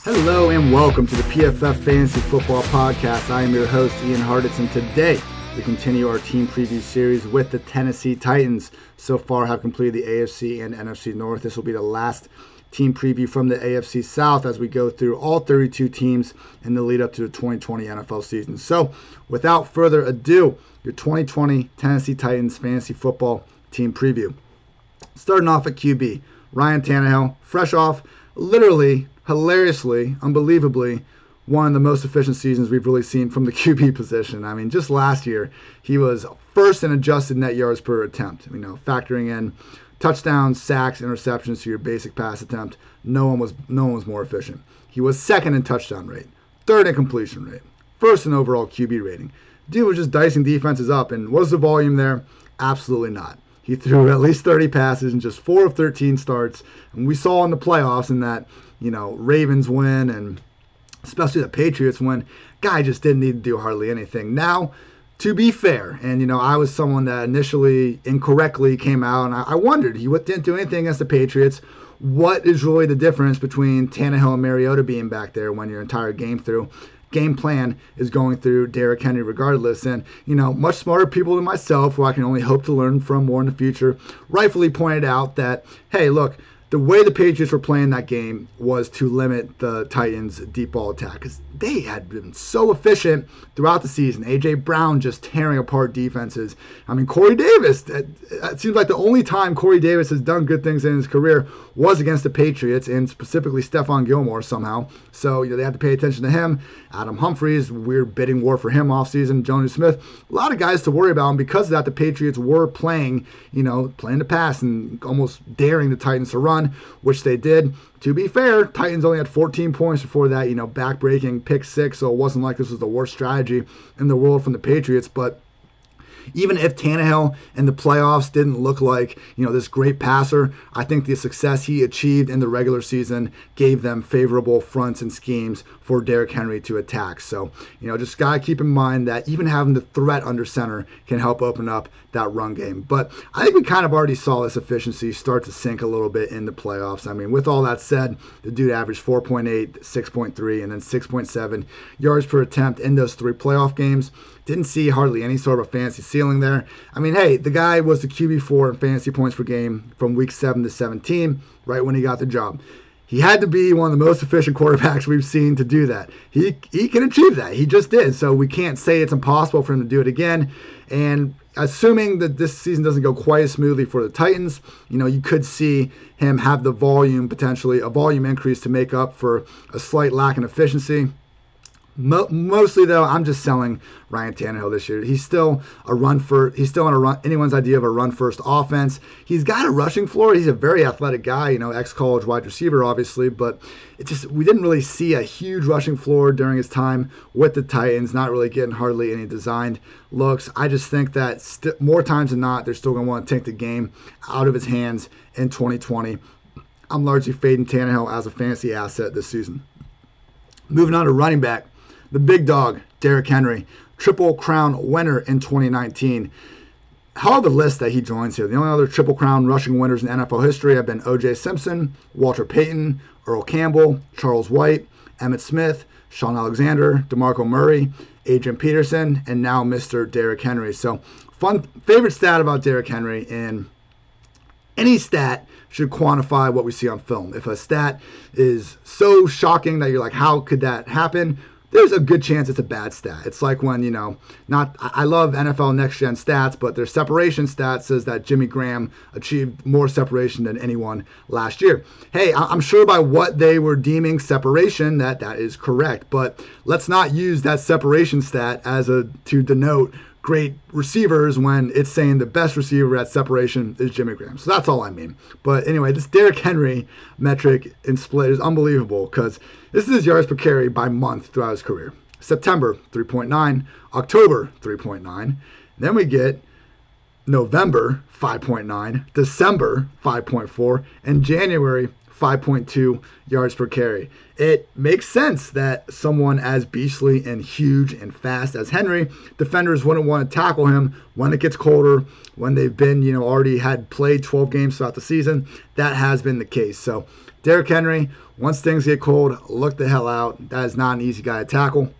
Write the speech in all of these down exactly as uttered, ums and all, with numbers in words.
Hello and welcome to the P F F Fantasy Football Podcast. I am your host, Ian Harditz, and today we continue our team preview series with the Tennessee Titans. So far have completed the A F C and N F C North. This will be the last team preview from the A F C South as we go through all thirty-two teams in the lead up to the twenty twenty N F L season. So without further ado, your twenty twenty Tennessee Titans Fantasy Football team preview. Starting off at Q B, Ryan Tannehill, fresh off literally hilariously, unbelievably, one of the most efficient seasons we've really seen from the Q B position. I mean, just last year, he was first in adjusted net yards per attempt. You know, factoring in touchdowns, sacks, interceptions to your basic pass attempt, no one was no one was more efficient. He was second in touchdown rate, third in completion rate, first in overall Q B rating. Dude was just dicing defenses up, and was the volume there? Absolutely not. He threw at least thirty passes in just four of thirteen starts, and we saw in the playoffs in that, you know, Ravens win and especially the Patriots win, guy just didn't need to do hardly anything. Now, to be fair, and, you know, I was someone that initially incorrectly came out, and I, I wondered, he didn't do anything against the Patriots. What is really the difference between Tannehill and Mariota being back there when your entire game through? Game plan is going through Derrick Henry regardless. And, you know, much smarter people than myself, who I can only hope to learn from more in the future, rightfully pointed out that, hey, look, the way the Patriots were playing that game was to limit the Titans' deep ball attack because they had been so efficient throughout the season. A J. Brown just tearing apart defenses. I mean, Corey Davis, it, it seems like the only time Corey Davis has done good things in his career was against the Patriots, and specifically Stephon Gilmore somehow. So, you know, they had to pay attention to him. Adam Humphries, weird bidding war for him offseason. Jonnu Smith, a lot of guys to worry about. And because of that, the Patriots were playing, you know, playing to pass and almost daring the Titans to run, which they did. To be fair, Titans only had fourteen points before that, you know, back-breaking pick six, so it wasn't like this was the worst strategy in the world from the Patriots. But even if Tannehill in the playoffs didn't look like, you know, this great passer, I think the success he achieved in the regular season gave them favorable fronts and schemes for Derrick Henry to attack. So, you know, just got to keep in mind that even having the threat under center can help open up that run game. But I think we kind of already saw this efficiency start to sink a little bit in the playoffs. I mean, with all that said, the dude averaged four point eight, six point three, and then six point seven yards per attempt in those three playoff games. Didn't see hardly any sort of fancy ceiling there. I mean, hey, the guy was the Q B four in fantasy points per game from week seven to seventeen, right when he got the job. He had to be one of the most efficient quarterbacks we've seen to do that. He he can achieve that. He just did. So we can't say it's impossible for him to do it again. And assuming that this season doesn't go quite as smoothly for the Titans, you know, you could see him have the volume, potentially a volume increase to make up for a slight lack in efficiency. Mo- mostly though, I'm just selling Ryan Tannehill this year. He's still a run for. He's still on a run. Anyone's idea of a run first offense. He's got a rushing floor. He's a very athletic guy. You know, ex-college wide receiver, obviously. But it just we didn't really see a huge rushing floor during his time with the Titans. Not really getting hardly any designed looks. I just think that st- more times than not, they're still going to want to take the game out of his hands in twenty twenty. I'm largely fading Tannehill as a fantasy asset this season. Moving on to running back. The big dog, Derrick Henry, Triple Crown winner in twenty nineteen. Hell of a list that he joins here. The only other Triple Crown rushing winners in N F L history have been O J Simpson, Walter Payton, Earl Campbell, Charles White, Emmitt Smith, Shaun Alexander, DeMarco Murray, Adrian Peterson, and now Mister Derrick Henry. So, fun favorite stat about Derrick Henry, and any stat should quantify what we see on film. If a stat is so shocking that you're like, how could that happen? There's a good chance it's a bad stat. It's like when, you know, not I love N F L Next Gen stats, but their separation stat says that Jimmy Graham achieved more separation than anyone last year. Hey, I'm sure by what they were deeming separation that that is correct, but let's not use that separation stat as a to denote great receivers when it's saying the best receiver at separation is Jimmy Graham. So that's all I mean. But anyway, this Derrick Henry metric in split is unbelievable because this is his yards per carry by month throughout his career. September, three point nine. October, three point nine. Then we get November, five point nine. December, five point four. And January, five point two yards per carry. It makes sense that someone as beastly and huge and fast as Henry, defenders wouldn't want to tackle him when it gets colder, when they've been, you know, already had played twelve games throughout the season. That has been the case. So Derrick Henry, once things get cold, look the hell out. That is not an easy guy to tackle.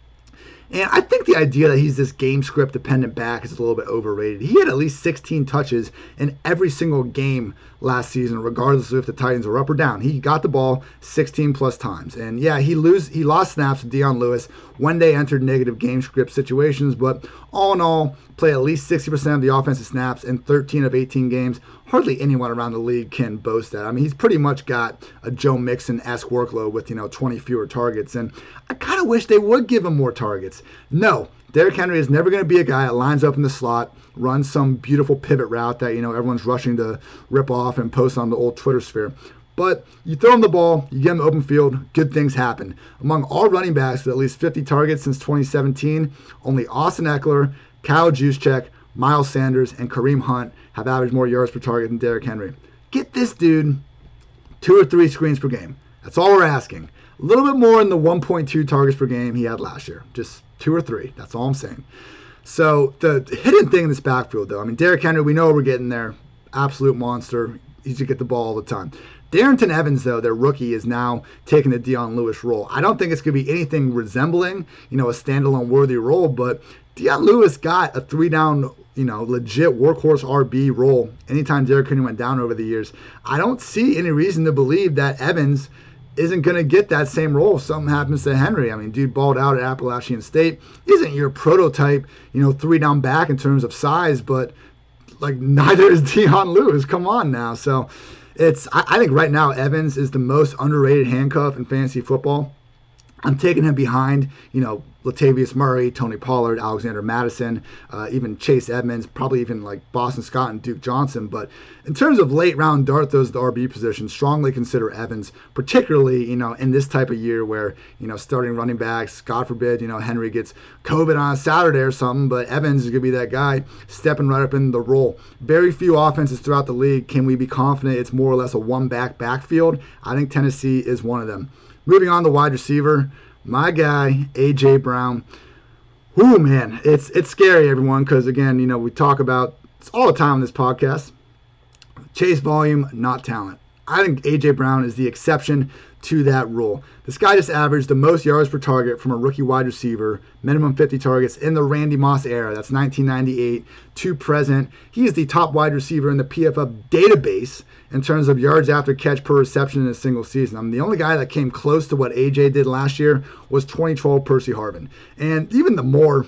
And I think the idea that he's this game script dependent back is a little bit overrated. He had at least sixteen touches in every single game last season, regardless of if the Titans were up or down. He got the ball sixteen plus times. And yeah, he lose he lost snaps to Dion Lewis when they entered negative game script situations, but all in all, play at least sixty percent of the offensive snaps in thirteen of eighteen games. Hardly anyone around the league can boast that. I mean, he's pretty much got a Joe Mixon-esque workload with, you know, twenty fewer targets. And I kind of wish they would give him more targets. No, Derrick Henry is never going to be a guy that lines up in the slot, runs some beautiful pivot route that, you know, everyone's rushing to rip off and post on the old Twitter sphere. But you throw him the ball, you get him open field, good things happen. Among all running backs with at least fifty targets since twenty seventeen, only Austin Eckler, Kyle Juszczyk, Miles Sanders, and Kareem Hunt have averaged more yards per target than Derrick Henry. Get this dude two or three screens per game. That's all we're asking. A little bit more than the one point two targets per game he had last year. Just two or three. That's all I'm saying. So the hidden thing in this backfield, though, I mean, Derrick Henry, we know we're getting there. Absolute monster. He's going to get the ball all the time. Darrynton Evans, though, their rookie, is now taking the Dion Lewis role. I don't think it's going to be anything resembling, you know, a standalone worthy role, but Dion Lewis got a three-down, you know, legit workhorse R B role anytime Derrick Henry went down over the years. I don't see any reason to believe that Evans isn't going to get that same role if something happens to Henry. I mean, dude balled out at Appalachian State. Isn't your prototype, you know, three-down back in terms of size, but, like, neither is Dion Lewis. Come on now. So it's, I, I think right now Evans is the most underrated handcuff in fantasy football. I'm taking him behind, you know, Latavius Murray, Tony Pollard, Alexander Mattison, uh, even Chase Edmonds, probably even like Boston Scott and Duke Johnson. But in terms of late round dart throws, the R B position, strongly consider Evans, particularly, you know, in this type of year where, you know, starting running backs, God forbid, you know, Henry gets COVID on a Saturday or something, but Evans is going to be that guy stepping right up in the role. Very few offenses throughout the league can we be confident it's more or less a one-back backfield. I think Tennessee is one of them. Moving on to wide receiver, my guy, A J. Brown. Whoo, man, it's it's scary, everyone, because, again, you know, we talk about, it's all the time on this podcast, chase volume, not talent. I think A J. Brown is the exception to that rule. This guy just averaged the most yards per target from a rookie wide receiver, minimum fifty targets in the Randy Moss era. That's nineteen ninety-eight to present. He is the top wide receiver in the P F F database in terms of yards after catch per reception in a single season. I mean, the only guy that came close to what A J did last year was twenty twelve Percy Harvin. And even the more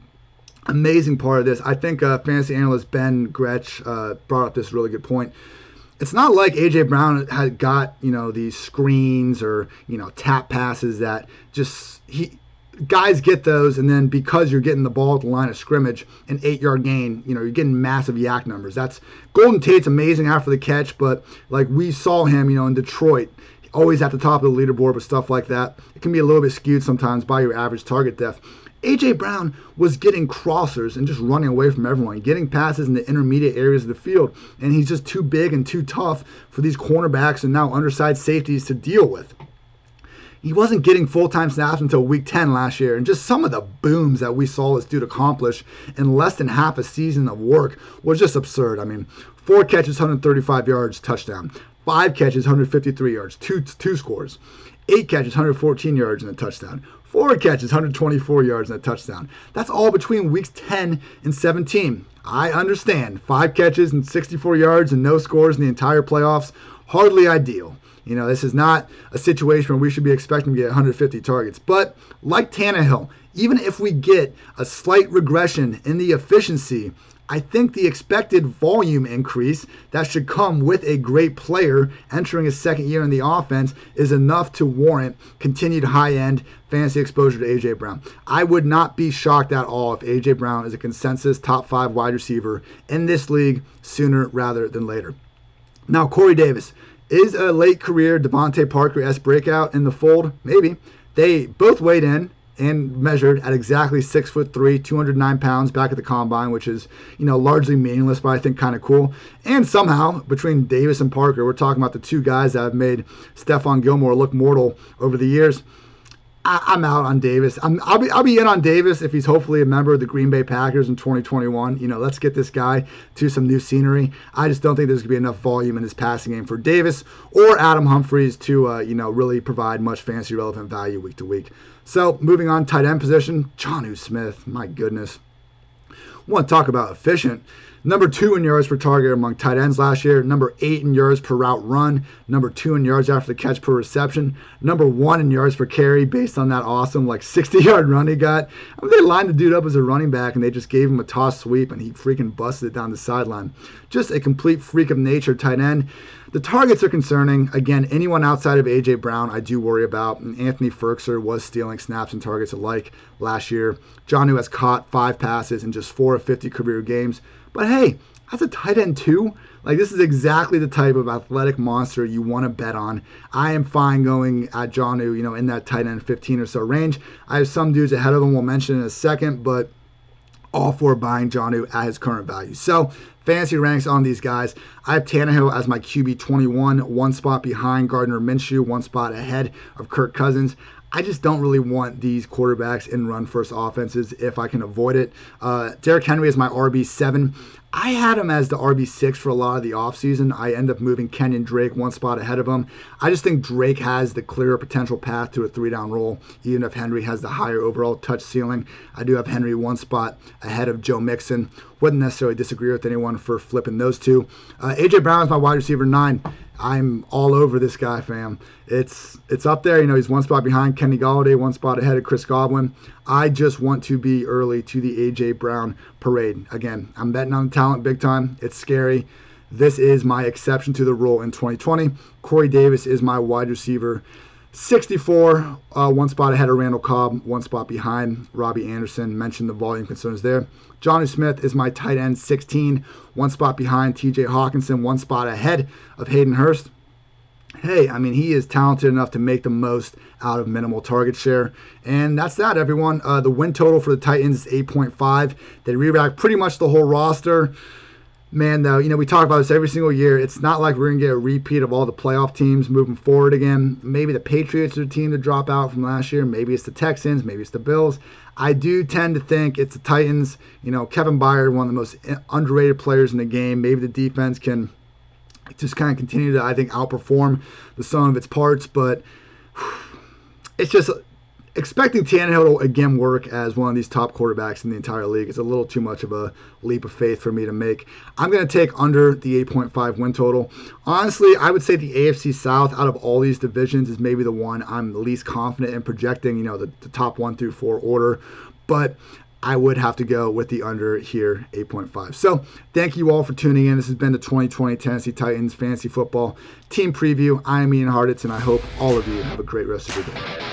amazing part of this, I think uh, fantasy analyst Ben Gretsch uh, brought up this really good point. It's not like A J. Brown had got, you know, these screens or, you know, tap passes that just, he, guys get those, and then because you're getting the ball at the line of scrimmage, an eight-yard gain, you know, you're getting massive yak numbers. That's, Golden Tate's amazing after the catch, but like we saw him, you know, in Detroit, always at the top of the leaderboard with stuff like that. It can be a little bit skewed sometimes by your average target depth. A J. Brown was getting crossers and just running away from everyone, getting passes in the intermediate areas of the field, and he's just too big and too tough for these cornerbacks and now undersized safeties to deal with. He wasn't getting full-time snaps until week ten last year, and just some of the booms that we saw this dude accomplish in less than half a season of work was just absurd. I mean, four catches, one hundred thirty-five yards, touchdown. Five catches, one hundred fifty-three yards, two, two scores. Eight catches, one hundred fourteen yards, and a touchdown. Four catches, one hundred twenty-four yards, and a touchdown. That's all between weeks ten and seventeen. I understand. Five catches and sixty-four yards and no scores in the entire playoffs. Hardly ideal. You know, this is not a situation where we should be expecting to get one hundred fifty targets. But like Tannehill, even if we get a slight regression in the efficiency, I think the expected volume increase that should come with a great player entering his second year in the offense is enough to warrant continued high-end fantasy exposure to A J. Brown. I would not be shocked at all if A J. Brown is a consensus top five wide receiver in this league sooner rather than later. Now, Corey Davis. Is a late career Devontae Parker-esque breakout in the fold? Maybe. They both weighed in and measured at exactly six foot three, two hundred nine pounds back at the combine, which is, you know, largely meaningless, but I think kind of cool. And somehow, between Davis and Parker, we're talking about the two guys that have made Stephon Gilmore look mortal over the years. I, I'm out on Davis. I'm, I'll be I'll be in on Davis if he's hopefully a member of the Green Bay Packers in twenty twenty-one. You know, let's get this guy to some new scenery. I just don't think there's going to be enough volume in his passing game for Davis or Adam Humphries to, uh, you know, really provide much fantasy relevant value week to week. So moving on, tight end position, Jonnu Smith. My goodness. I want to talk about efficient. Number two in yards per target among tight ends last year. Number eight in yards per route run. Number two in yards after the catch per reception. Number one in yards per carry based on that awesome like sixty-yard run he got. I mean, they lined the dude up as a running back and they just gave him a toss sweep and he freaking busted it down the sideline. Just a complete freak of nature tight end. The targets are concerning. Again, anyone outside of A J. Brown I do worry about. And Anthony Firkser was stealing snaps and targets alike last year. Jonnu has caught five passes in just four of fifty career games. But hey, that's a tight end too. Like, this is exactly the type of athletic monster you want to bet on. I am fine going at Jonnu, you know, in that tight end fifteen or so range. I have some dudes ahead of him we'll mention in a second, but all for buying Jonnu at his current value. So, fantasy ranks on these guys. I have Tannehill as my Q B twenty-one, one spot behind Gardner Minshew, one spot ahead of Kirk Cousins. I just don't really want these quarterbacks in run-first offenses if I can avoid it. Uh, Derrick Henry is my R B seven. I had him as the R B six for a lot of the offseason. I end up moving Kenyon Drake one spot ahead of him. I just think Drake has the clearer potential path to a three-down role, even if Henry has the higher overall touch ceiling. I do have Henry one spot ahead of Joe Mixon. Wouldn't necessarily disagree with anyone for flipping those two. Uh, A J. Brown is my wide receiver nine. I'm all over this guy, fam. It's it's up there. You know, he's one spot behind Kenny Golladay, one spot ahead of Chris Godwin. I just want to be early to the A J. Brown parade. Again, I'm betting on the talent big time. It's scary. This is my exception to the rule in twenty twenty. Corey Davis is my wide receiver sixty-four, uh, one spot ahead of Randall Cobb, one spot behind Robbie Anderson. Mentioned the volume concerns there. Jonnu Smith is my tight end sixteen, one spot behind T J Hawkinson, one spot ahead of Hayden Hurst. Hey, I mean, he is talented enough to make the most out of minimal target share. And that's that, everyone. Uh, the win total for the Titans is eight point five. They re-racked pretty much the whole roster. Man, though, you know, we talk about this every single year. It's not like we're going to get a repeat of all the playoff teams moving forward again. Maybe the Patriots are the team to drop out from last year. Maybe it's the Texans. Maybe it's the Bills. I do tend to think it's the Titans. You know, Kevin Byard, one of the most underrated players in the game. Maybe the defense can just kind of continue to, I think, outperform the sum of its parts. But it's just expecting Tannehill to again work as one of these top quarterbacks in the entire league is a little too much of a leap of faith for me to make. I'm going to take under the eight point five win total. Honestly, I would say the A F C South out of all these divisions is maybe the one I'm the least confident in projecting, you know, the, the top one through four order. But I would have to go with the under here, eight point five. So thank you all for tuning in. This has been the twenty twenty Tennessee Titans Fantasy Football Team Preview. I am Ian Hartitz, and I hope all of you have a great rest of your day.